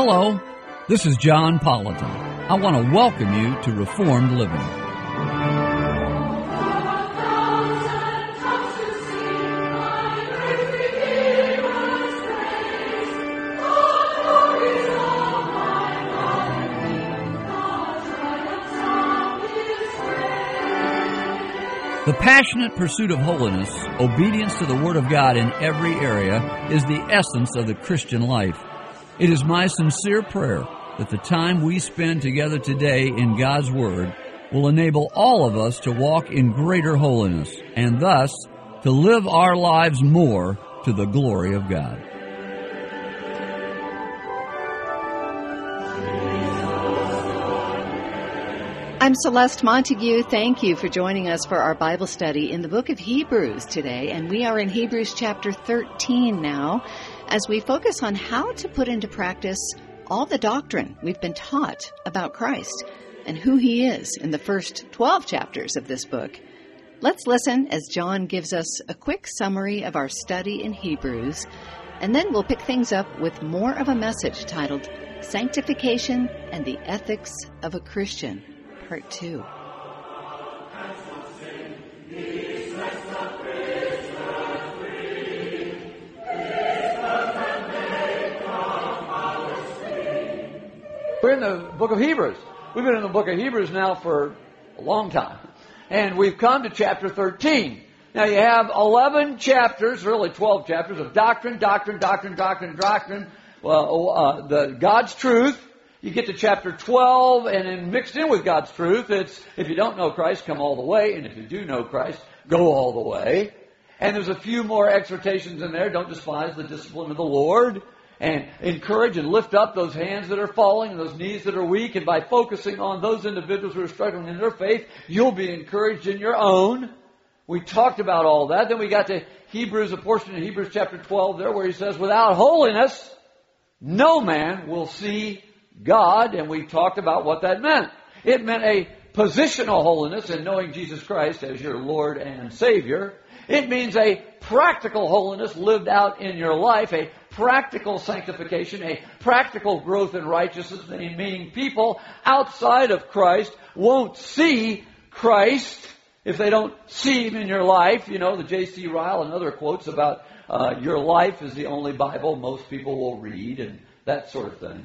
Hello, this is John Politan. I want to welcome you to Reformed Living. The passionate pursuit of holiness, obedience to the Word of God in every area, is the essence of the Christian life. It is my sincere prayer that the time we spend together today in God's Word will enable all of us to walk in greater holiness and thus to live our lives more to the glory of God. I'm Celeste Montague. Thank you for joining us for our Bible study in the book of Hebrews today. And we are in Hebrews chapter 13 now, as we focus on how to put into practice all the doctrine we've been taught about Christ and who He is in the first 12 chapters of this book. Let's listen as John gives us a quick summary of our study in Hebrews, and then we'll pick things up with more of a message titled Sanctification and the Ethics of a Christian. Part 2. We're in the book of Hebrews. We've been in the book of Hebrews now for a long time. And we've come to chapter 13. Now you have 11 chapters, really 12 chapters of doctrine. Well, the God's truth. You get to chapter 12, and then mixed in with God's truth, it's, if you don't know Christ, come all the way, and if you do know Christ, go all the way. And there's a few more exhortations in there. Don't despise the discipline of the Lord, and encourage and lift up those hands that are falling, and those knees that are weak, and by focusing on those individuals who are struggling in their faith, you'll be encouraged in your own. We talked about all that. Then we got to Hebrews, a portion in Hebrews chapter 12 there, where he says, without holiness, no man will see God, and we talked about what that meant. It meant a positional holiness in knowing Jesus Christ as your Lord and Savior. It means a practical holiness lived out in your life, a practical sanctification, a practical growth in righteousness, meaning people outside of Christ won't see Christ if they don't see Him in your life. You know, the J.C. Ryle and other quotes about your life is the only Bible most people will read and that sort of thing.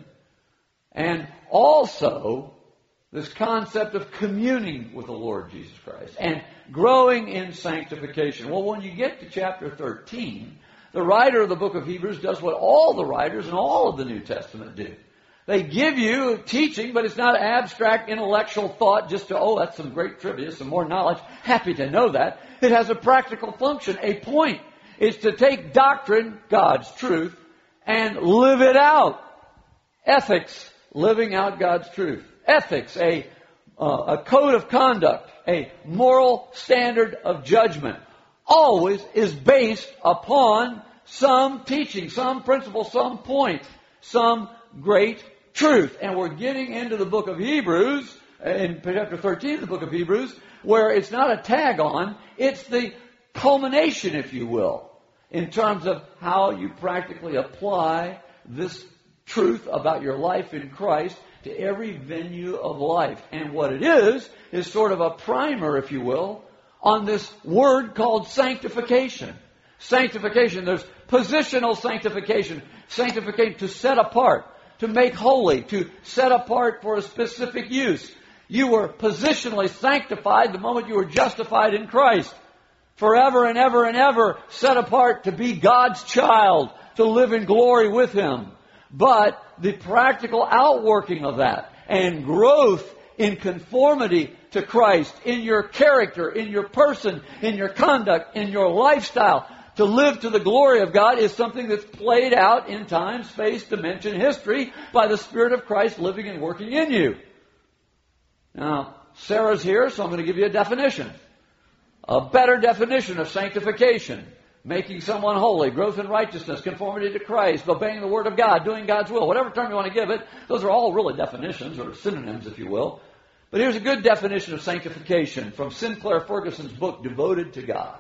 And also, this concept of communing with the Lord Jesus Christ and growing in sanctification. Well, when you get to chapter 13, the writer of the book of Hebrews does what all the writers in all of the New Testament do. They give you teaching, but it's not abstract intellectual thought just to, that's some great trivia, some more knowledge. Happy to know that. It has a practical function, a point. It's to take doctrine, God's truth, and live it out. Ethics. Living out God's truth. Ethics, a code of conduct, a moral standard of judgment, always is based upon some teaching, some principle, some point, some great truth. And we're getting into the book of Hebrews, in chapter 13 of the book of Hebrews, where it's not a tag on, it's the culmination, if you will, in terms of how you practically apply this truth about your life in Christ to every venue of life. And what it is sort of a primer, if you will, on this word called sanctification. Sanctification, there's positional sanctification. Sanctification, to set apart, to make holy, to set apart for a specific use. You were positionally sanctified the moment you were justified in Christ. Forever and ever and ever set apart to be God's child, to live in glory with Him. But the practical outworking of that and growth in conformity to Christ, in your character, in your person, in your conduct, in your lifestyle, to live to the glory of God is something that's played out in time, space, dimension, history by the Spirit of Christ living and working in you. Now, Sarah's here, so I'm going to give you a definition. A better definition of sanctification. Making someone holy, growth in righteousness, conformity to Christ, obeying the Word of God, doing God's will, whatever term you want to give it, those are all really definitions, or synonyms, if you will. But here's a good definition of sanctification from Sinclair Ferguson's book, Devoted to God.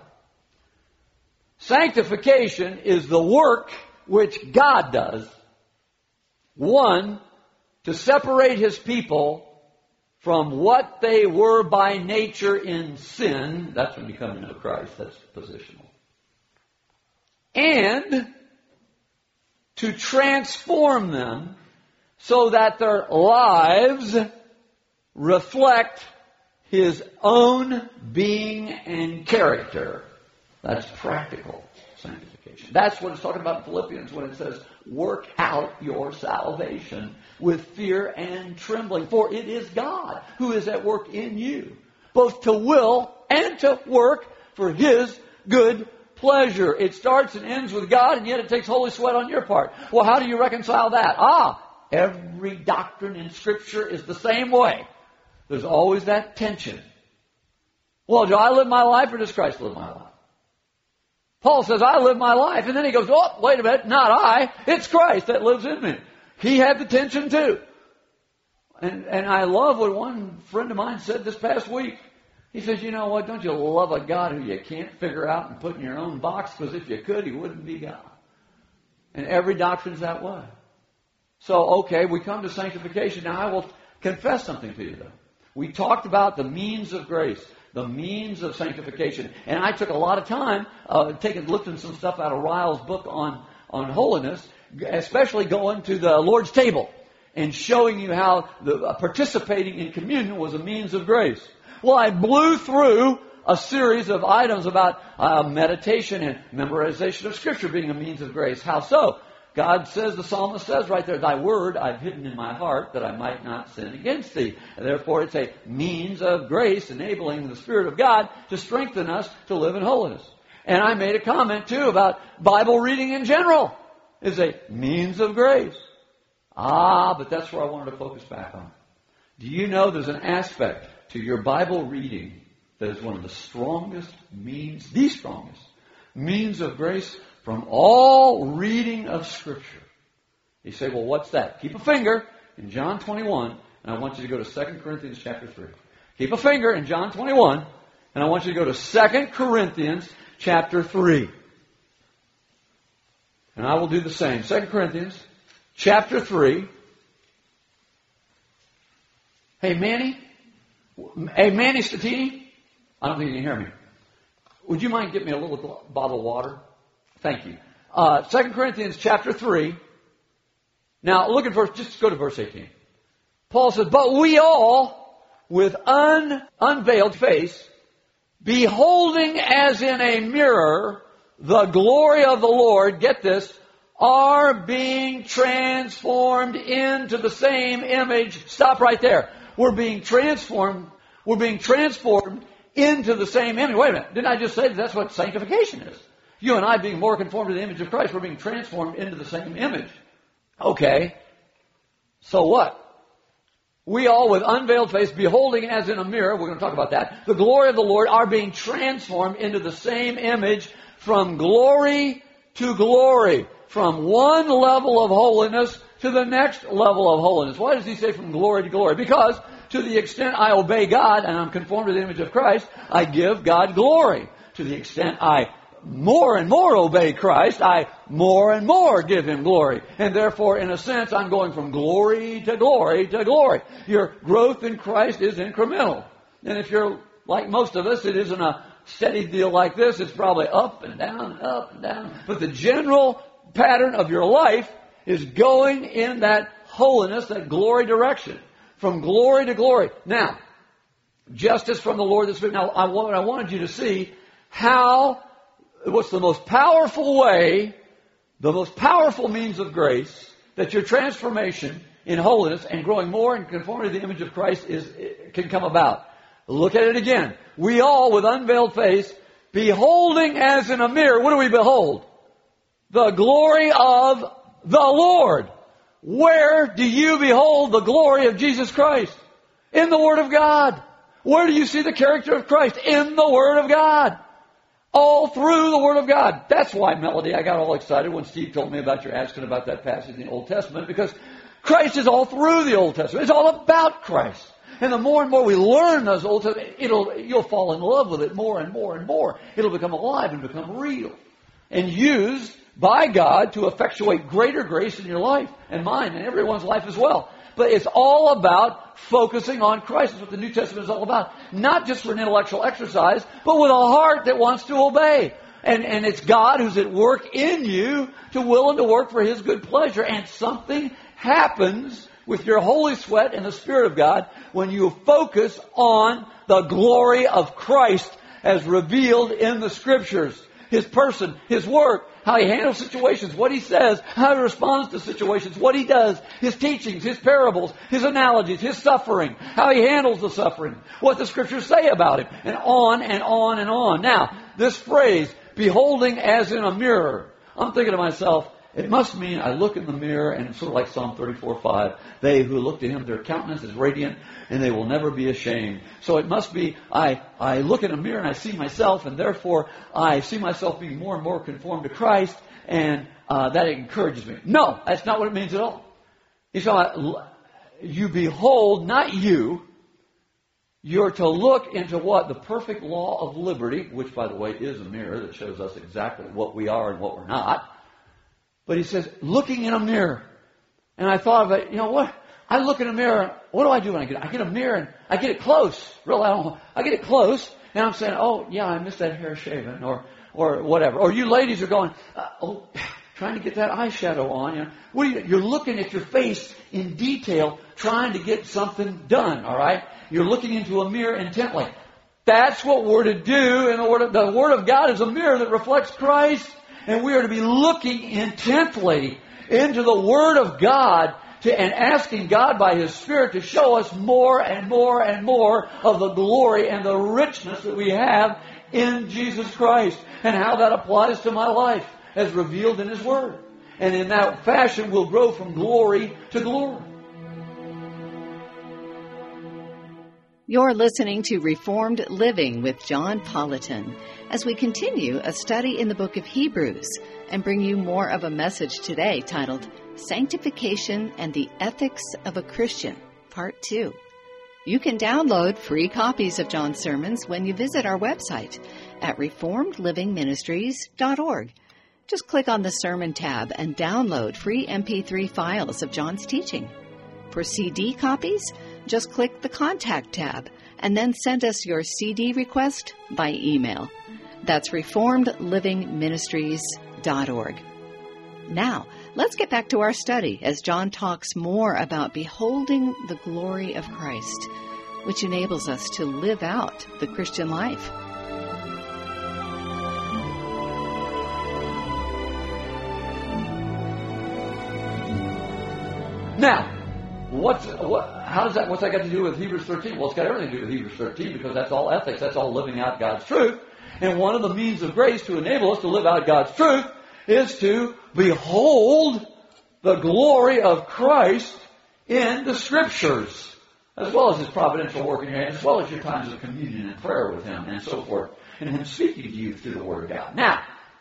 Sanctification is the work which God does One, to separate His people from what they were by nature in sin. That's when you come to know Christ. That's positional. And to transform them so that their lives reflect His own being and character. That's practical sanctification. That's what it's talking about in Philippians when it says, work out your salvation with fear and trembling. For it is God who is at work in you, both to will and to work for His good pleasure. It starts and ends with God, and yet it takes holy sweat on your part. Well, how do you reconcile that? Every doctrine in Scripture is the same way. There's always that tension. Well, do I live my life or does Christ live my life? Paul says, I live my life. And then he goes, oh, wait a minute, not I. It's Christ that lives in me. He had the tension too. And I love what one friend of mine said this past week. He says, you know what, don't you love a God who you can't figure out and put in your own box? Because if you could, He wouldn't be God. And every doctrine's that way. So, okay, we come to sanctification. Now, I will confess something to you, though. We talked about the means of grace, the means of sanctification. And I took a lot of time lifting some stuff out of Ryle's book on holiness, especially going to the Lord's table and showing you how participating in communion was a means of grace. Well, I blew through a series of items about meditation and memorization of Scripture being a means of grace. How so? God says, the psalmist says right there, Thy word I've hidden in my heart that I might not sin against Thee. And therefore it's a means of grace enabling the Spirit of God to strengthen us to live in holiness. And I made a comment too about Bible reading in general is a means of grace. But that's where I wanted to focus back on. Do you know there's an aspect to your Bible reading that is one of the strongest means of grace from all reading of Scripture? You say, well, what's that? Keep a finger in John 21, and I want you to go to 2 Corinthians chapter 3. Keep a finger in John 21, and I want you to go to 2 Corinthians chapter 3. And I will do the same. 2 Corinthians chapter 3. Hey, Manny Statini? I don't think you can hear me. Would you mind getting me a little bottle of water? Thank you. 2 Corinthians chapter 3. Now, just go to verse 18. Paul says, but we all, with unveiled face, beholding as in a mirror the glory of the Lord, get this, are being transformed into the same image. Stop right there. We're being transformed into the same image. Wait a minute. Didn't I just say that's what sanctification is? You and I being more conformed to the image of Christ, we're being transformed into the same image. Okay. So what? We all with unveiled face, beholding as in a mirror, we're going to talk about that, the glory of the Lord, are being transformed into the same image from glory to glory, from one level of holiness to the next level of holiness. Why does he say from glory to glory? Because to the extent I obey God and I'm conformed to the image of Christ, I give God glory. To the extent I more and more obey Christ, I more and more give Him glory. And therefore, in a sense, I'm going from glory to glory to glory. Your growth in Christ is incremental. And if you're like most of us, it isn't a steady deal like this. It's probably up and down and up and down. But the general pattern of your life is going in that holiness, that glory direction. From glory to glory. Now, justice from the Lord. Now, I wanted you to see what's the most powerful way, the most powerful means of grace that your transformation in holiness and growing more in conformity to the image of Christ can come about. Look at it again. We all, with unveiled face, beholding as in a mirror, what do we behold? The glory of the Lord. Where do you behold the glory of Jesus Christ? In the Word of God. Where do you see the character of Christ? In the Word of God. All through the Word of God. That's why, Melody, I got all excited when Steve told me about your asking about that passage in the Old Testament, because Christ is all through the Old Testament. It's all about Christ. And the more and more we learn those Old Testament, you'll fall in love with it more and more and more. It'll become alive and become real. And used by God to effectuate greater grace in your life and mine and everyone's life as well. But it's all about focusing on Christ. That's what the New Testament is all about. Not just for an intellectual exercise, but with a heart that wants to obey. And it's God who's at work in you to will and to work for His good pleasure. And something happens with your holy sweat and the Spirit of God when you focus on the glory of Christ as revealed in the Scriptures. His person, His work, how He handles situations, what He says, how He responds to situations, what He does, His teachings, His parables, His analogies, His suffering, how He handles the suffering, what the Scriptures say about Him, and on and on and on. Now, this phrase, beholding as in a mirror, I'm thinking to myself, it must mean I look in the mirror, and it's sort of like Psalm 34:5. They who look to Him, their countenance is radiant, and they will never be ashamed. So it must be I look in a mirror and I see myself, and therefore I see myself being more and more conformed to Christ, and that encourages me. No, that's not what it means at all. He's talking about you behold, not you. You're to look into what? The perfect law of liberty, which, by the way, is a mirror that shows us exactly what we are and what we're not. But he says, looking in a mirror. And I thought of it, you know what? I look in a mirror, what do I do when I get a mirror and I get it close. Really, I get it close, and I'm saying, oh, yeah, I missed that hair shaven, or whatever. Or you ladies are going, trying to get that eyeshadow on. You know, you're looking at your face in detail, trying to get something done, all right? You're looking into a mirror intently. That's what we're to do, and the Word of God is a mirror that reflects Christ. And we are to be looking intently into the Word of God and asking God by His Spirit to show us more and more and more of the glory and the richness that we have in Jesus Christ and how that applies to my life as revealed in His Word. And in that fashion we'll grow from glory to glory. You're listening to Reformed Living with John Politan as we continue a study in the book of Hebrews and bring you more of a message today titled Sanctification and the Ethics of a Christian, Part 2. You can download free copies of John's sermons when you visit our website at reformedlivingministries.org. Just click on the Sermon tab and download free MP3 files of John's teaching. For CD copies, just click the Contact tab and then send us your CD request by email. That's reformedlivingministries.org. Now, let's get back to our study as John talks more about beholding the glory of Christ, which enables us to live out the Christian life. Now, what's that got to do with Hebrews 13? Well, it's got everything to do with Hebrews 13 because that's all ethics. That's all living out God's truth. And one of the means of grace to enable us to live out God's truth is to behold the glory of Christ in the Scriptures, as well as His providential work in your hand, as well as your times of communion and prayer with Him and so forth, and Him speaking to you through the Word of God. Now,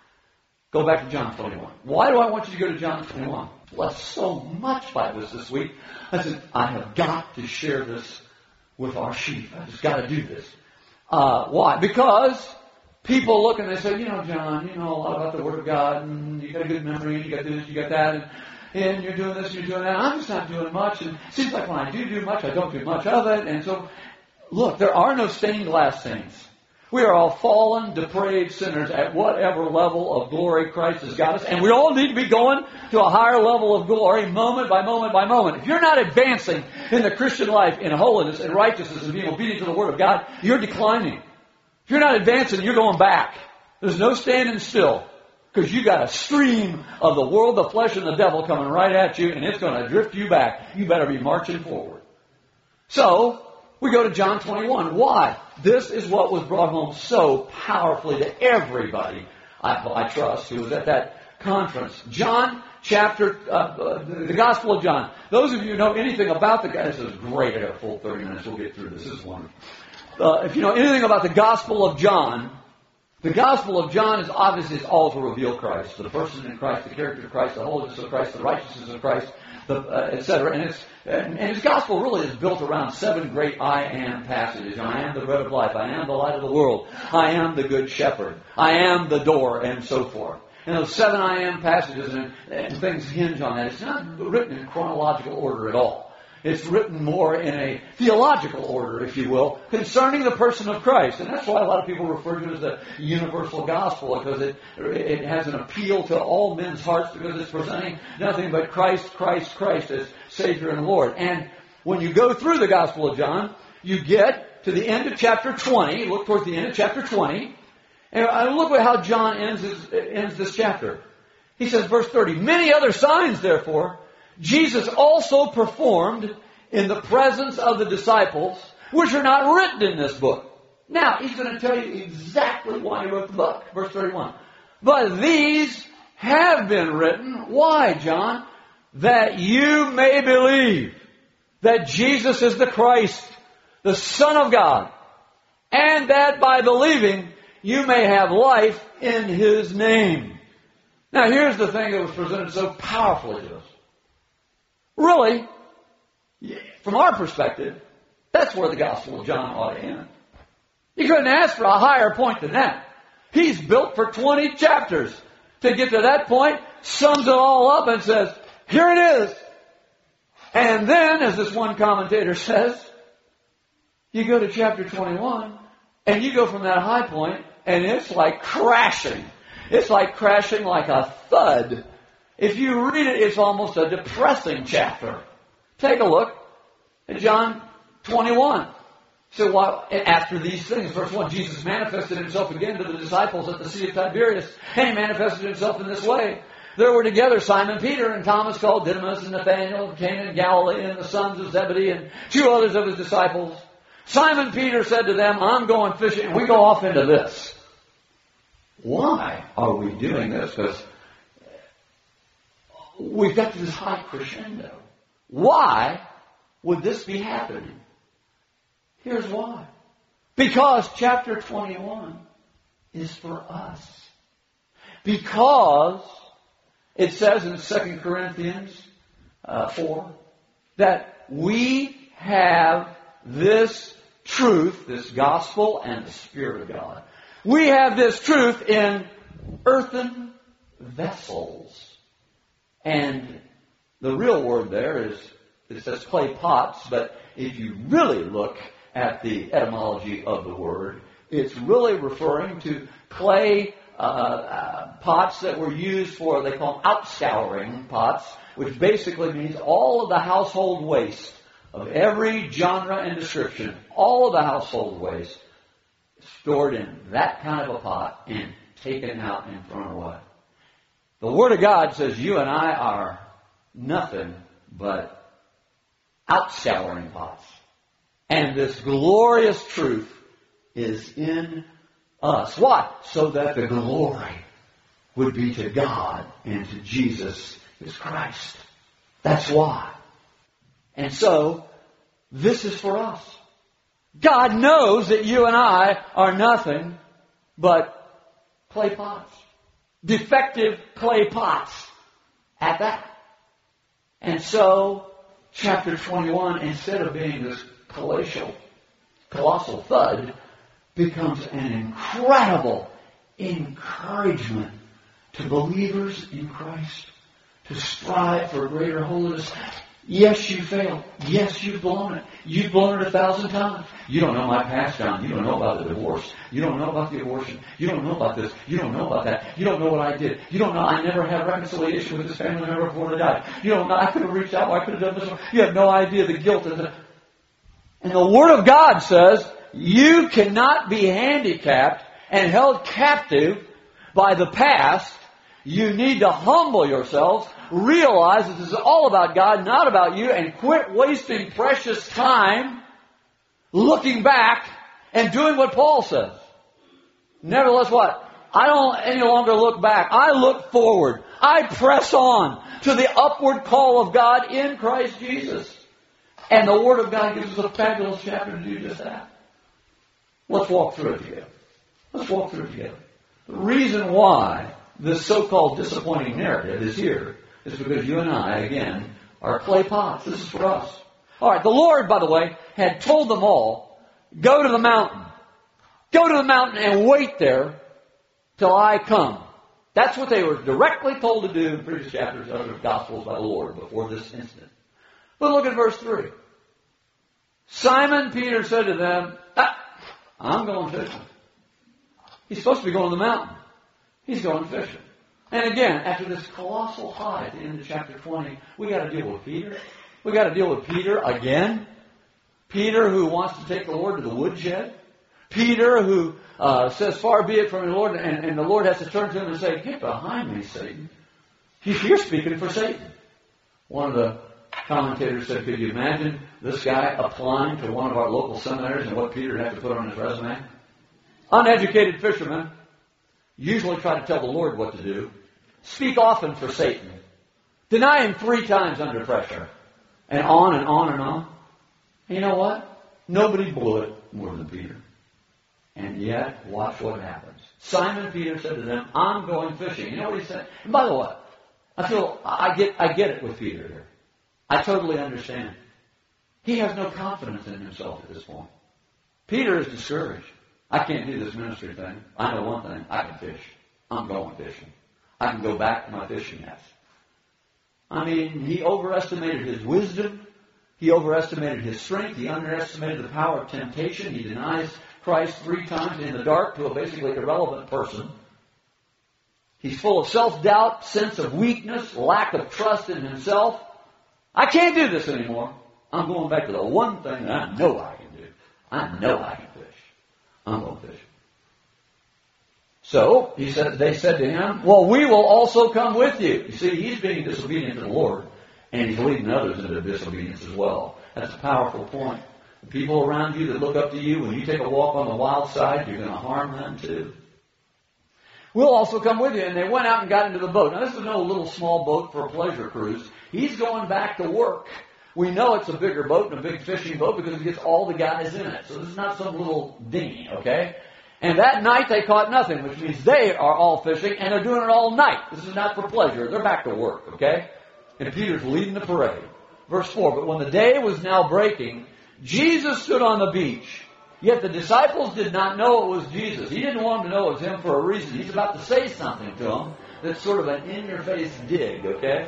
go back to John 21. Why do I want you to go to John 21? Well, so much by this week. I said, I have got to share this with our sheep. I just got to do this. Why? Because people look and they say, you know, John, you know a lot about the Word of God, and you got a good memory, and you got this, you got that, and you're doing this, and you're doing that. I'm just not doing much, and it seems like when I do much, I don't do much of it. And so, look, there are no stained glass saints. We are all fallen, depraved sinners at whatever level of glory Christ has got us. And we all need to be going to a higher level of glory moment by moment by moment. If you're not advancing in the Christian life in holiness and righteousness and being obedient to the Word of God, you're declining. If you're not advancing, you're going back. There's no standing still. Because you got a stream of the world, the flesh, and the devil coming right at you, and it's going to drift you back. You better be marching forward. So, we go to John 21. Why? This is what was brought home so powerfully to everybody, I trust, who was at that conference. John chapter, the Gospel of John. Those of you who know anything about the Gospel, this is great. I got a full 30 minutes. We'll get through this. This is wonderful. If you know anything about the Gospel of John, the Gospel of John is obviously all to reveal Christ, the person in Christ, the character of Christ, the holiness of Christ, the righteousness of Christ, etc. And his gospel really is built around 7 great I am passages. I am the bread of life. I am the light of the world. I am the good shepherd. I am the door, and so forth. And those 7 I am passages and things hinge on that. It's not written in chronological order at all. It's written more in a theological order, if you will, concerning the person of Christ. And that's why a lot of people refer to it as the universal gospel, because it has an appeal to all men's hearts, because it's presenting nothing but Christ, Christ, Christ as Savior and Lord. And when you go through the Gospel of John, you get to the end of chapter 20. Look towards the end of chapter 20. And look at how John ends this chapter. He says, verse 30, many other signs, therefore, Jesus also performed in the presence of the disciples, which are not written in this book. Now, he's going to tell you exactly why he wrote the book. Verse 31. But these have been written. Why, John? That you may believe that Jesus is the Christ, the Son of God, and that by believing you may have life in His name. Now, here's the thing that was presented so powerfully to us. Really, from our perspective, that's where the Gospel of John ought to end. You couldn't ask for a higher point than that. He's built for 20 chapters to get to that point, sums it all up and says, here it is. And then, as this one commentator says, you go to chapter 21, and you go from that high point, and it's like crashing. It's like crashing like a thud. If you read it, it's almost a depressing chapter. Take a look at John 21. So after these things, verse 1, Jesus manifested Himself again to the disciples at the Sea of Tiberias, and He manifested Himself in this way. There were together Simon Peter and Thomas called Didymus and Nathanael of Cana in Galilee and the sons of Zebedee and 2 others of His disciples. Simon Peter said to them, I'm going fishing. And we go off into this. Why are we doing this? Because we've got to this high crescendo. Why would this be happening? Here's why. Because chapter 21 is for us. Because it says in 2 Corinthians 4 that we have this truth, this gospel and the Spirit of God. We have this truth in earthen vessels. And the real word there is, it says clay pots, but if you really look at the etymology of the word, it's really referring to clay pots that were used for, they call them outscouring pots, which basically means all of the household waste of every genre and description, all of the household waste stored in that kind of a pot and taken out and thrown away. The Word of God says you and I are nothing but outscouring pots. And this glorious truth is in us. Why? So that the glory would be to God and to Jesus, His Christ. That's why. And so, this is for us. God knows that you and I are nothing but clay pots. Defective clay pots at that. And so, chapter 21, instead of being this colossal thud, becomes an incredible encouragement to believers in Christ to strive for greater holiness. Yes, you failed. Yes, you've blown it. You've blown it 1,000 times. You don't know my past, John. You don't know about the divorce. You don't know about the abortion. You don't know about this. You don't know about that. You don't know what I did. You don't know I never had reconciliation with this family member before they died. You don't know I could have reached out. I could have done this. You have no idea the guilt. And the Word of God says you cannot be handicapped and held captive by the past. You need to humble yourselves, realize that this is all about God, not about you, and quit wasting precious time looking back and doing what Paul says. Nevertheless, what? I don't any longer look back. I look forward. I press on to the upward call of God in Christ Jesus. And the Word of God gives us a fabulous chapter to do just that. Let's walk through it together. Let's walk through it together. The reason why this so-called disappointing narrative is here is because you and I, again, are clay pots. This is for us. All right, the Lord, by the way, had told them all, go to the mountain. Go to the mountain and wait there till I come. That's what they were directly told to do in previous chapters of the Gospels by the Lord before this incident. But look at verse 3. Simon Peter said to them, I'm going fishing. He's supposed to be going to the mountain. He's going fishing. And again, after this colossal high at the end of chapter 20, we got to deal with Peter. We got to deal with Peter again. Peter who wants to take the Lord to the woodshed. Peter who says, far be it from the Lord, and the Lord has to turn to him and say, get behind me, Satan. You're speaking for Satan. One of the commentators said, could you imagine this guy applying to one of our local seminaries and what Peter had to put on his resume? Uneducated fishermen usually try to tell the Lord what to do. Speak often for Satan. Deny him 3 times under pressure. And on and on and on. And you know what? Nobody blew it more than Peter. And yet, watch what happens. Simon Peter said to them, I'm going fishing. You know what he said? And by the way, I get it with Peter here. I totally understand. He has no confidence in himself at this point. Peter is discouraged. I can't do this ministry thing. I know one thing. I can fish. I'm going fishing. I can go back to my fishing nets. I mean, he overestimated his wisdom. He overestimated his strength. He underestimated the power of temptation. He denies Christ 3 times in the dark to a basically irrelevant person. He's full of self-doubt, sense of weakness, lack of trust in himself. I can't do this anymore. I'm going back to the one thing that I know I can do. I know I can fish. I'm going to fish. So, they said to him, well, we will also come with you. You see, he's being disobedient to the Lord, and he's leading others into disobedience as well. That's a powerful point. The people around you that look up to you, when you take a walk on the wild side, you're going to harm them too. We'll also come with you. And they went out and got into the boat. Now, this is no little small boat for a pleasure cruise. He's going back to work. We know it's a bigger boat and a big fishing boat because it gets all the guys in it. So this is not some little dinghy, okay? And that night they caught nothing, which means they are all fishing, and they're doing it all night. This is not for pleasure. They're back to work, okay? And Peter's leading the parade. Verse 4, but when the day was now breaking, Jesus stood on the beach. Yet the disciples did not know it was Jesus. He didn't want them to know it was him for a reason. He's about to say something to them that's sort of an in-your-face dig, okay?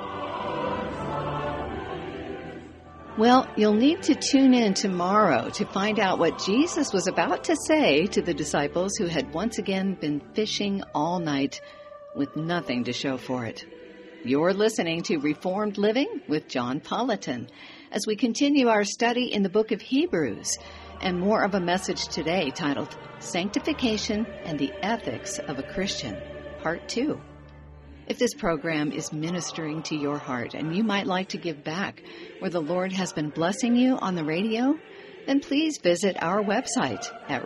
Well, you'll need to tune in tomorrow to find out what Jesus was about to say to the disciples who had once again been fishing all night with nothing to show for it. You're listening to Reformed Living with John Politan as we continue our study in the book of Hebrews and more of a message today titled Sanctification and the Ethics of a Christian, Part 2. If this program is ministering to your heart and you might like to give back where the Lord has been blessing you on the radio, then please visit our website at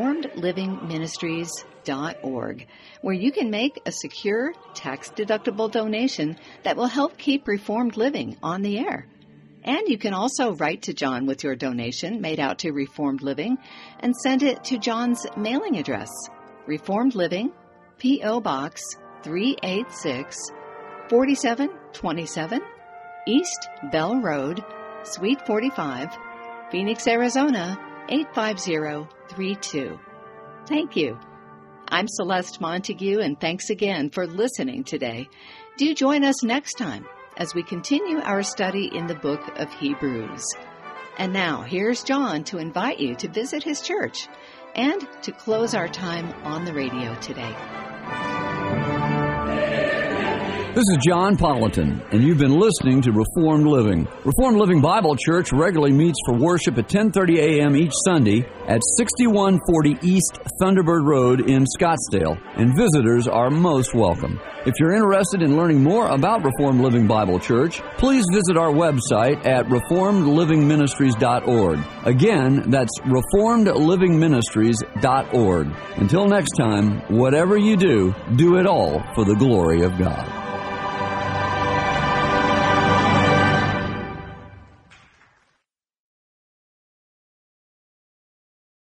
reformedlivingministries.org, where you can make a secure, tax-deductible donation that will help keep Reformed Living on the air. And you can also write to John with your donation made out to Reformed Living and send it to John's mailing address, Reformed Living, P.O. Box 386, 4727, East Bell Road, Suite 45, Phoenix, Arizona, 85032. Thank you. I'm Celeste Montague, and thanks again for listening today. Do join us next time as we continue our study in the book of Hebrews. And now, here's John to invite you to visit his church and to close our time on the radio today. This is John Politan, and you've been listening to Reformed Living. Reformed Living Bible Church regularly meets for worship at 10:30 a.m. each Sunday at 6140 East Thunderbird Road in Scottsdale, and visitors are most welcome. If you're interested in learning more about Reformed Living Bible Church, please visit our website at reformedlivingministries.org. Again, that's reformedlivingministries.org. Until next time, whatever you do, do it all for the glory of God.